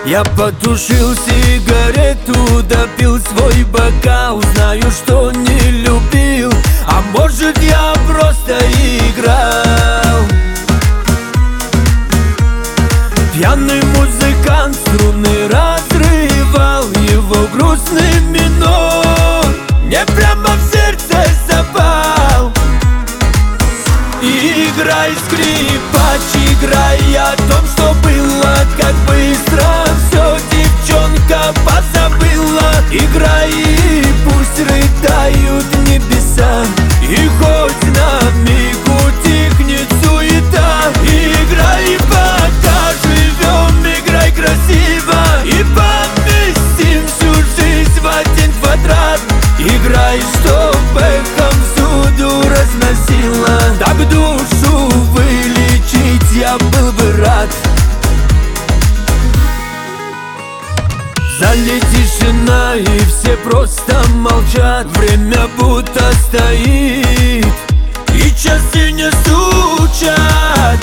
Я потушил сигарету, допил свой бокал. Знаю, что не любил, а может, я просто играл. Пьяный музыкант струны разрывал, его грустный минор мне прямо в сердце запал. Играй, скрипач, играй о том, что было, как быстро все девчонка позабыла. Играй, и пусть рыдают небеса, и хоть на миг утихнет суета. Играй, пока живем, играй красиво, и поместим всю жизнь в один квадрат. Играй, чтоб эхом всюду разносила, так душу вылечить я был бы рад. В зале тишина, и все просто молчат. Время будто стоит, и часы не стучат.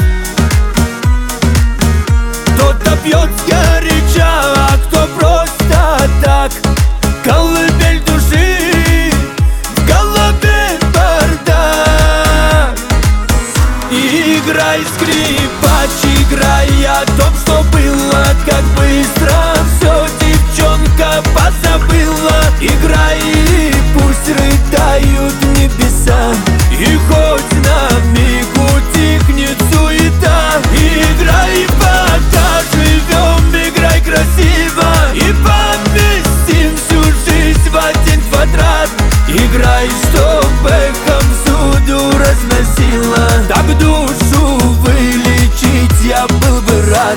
Кто-то пьет сгоряча, а кто просто так. Колыбель души, в голове бардак. Играй, скрипач, играй о том, что было, как быстро все девчонка позабыла. Играй, и пусть рыдают небеса, и хоть на миг утихнет суета. Играй, пока живем, играй красиво, и поместим всю жизнь в один квадрат. Играй, чтоб эхом всюду разносила, так душу вылечить я был бы рад.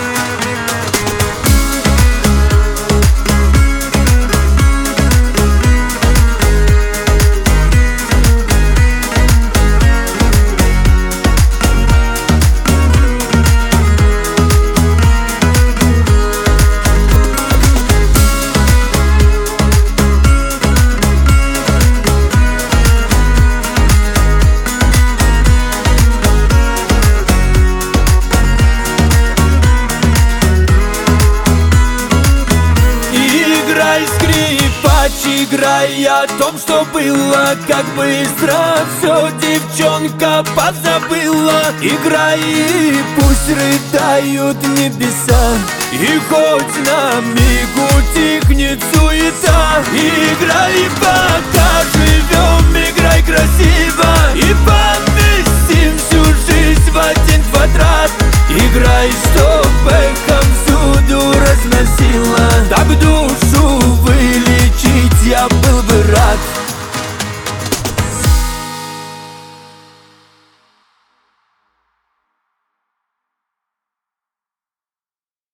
Играй, скрипач, играй о том, что было, как быстро все девчонка позабыла. Играй, и пусть рыдают небеса, и хоть на миг утихнет суета. Играй, пока живем, играй красиво, и поместим всю жизнь в один квадрат. Играй, чтобы